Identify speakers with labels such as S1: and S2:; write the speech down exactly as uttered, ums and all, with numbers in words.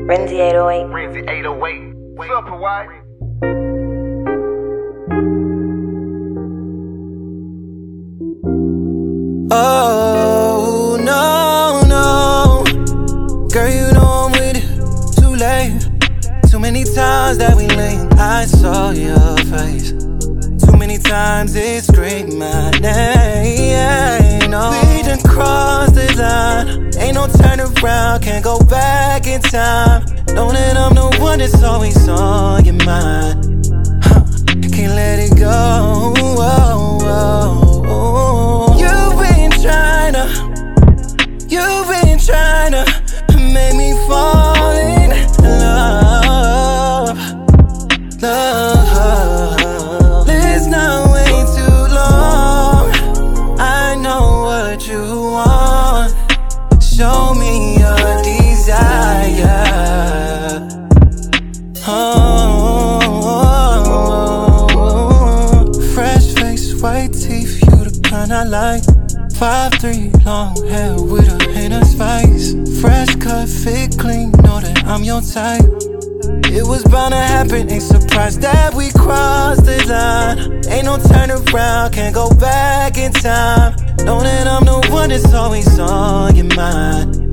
S1: Renzi eight oh eight.
S2: Renzi eight oh eight. What's up, Hawaii?
S3: Oh, no, no. Girl, you know I'm with it. Too late. Too many times that we linked, I saw your face. Too many times it screamed my name. No, we done crossed the line. Ain't no turn around, can't go back in time. Know that I'm the one that's always on your mind. Huh, can't let it go. Oh, oh, oh. You've been tryna, you've been tryna make me fall in love, love. Let's not wait too long. I know what you want. Show me your desire. Oh, oh, oh, oh. Fresh face, white teeth, you the kind I like. five three, long hair with a hint of spice. Fresh cut, fit clean, know that I'm your type. It was bound to happen, ain't surprised that we crossed the line. Ain't no turn around, can't go back in time. Know that I'm the one that's always on your mind.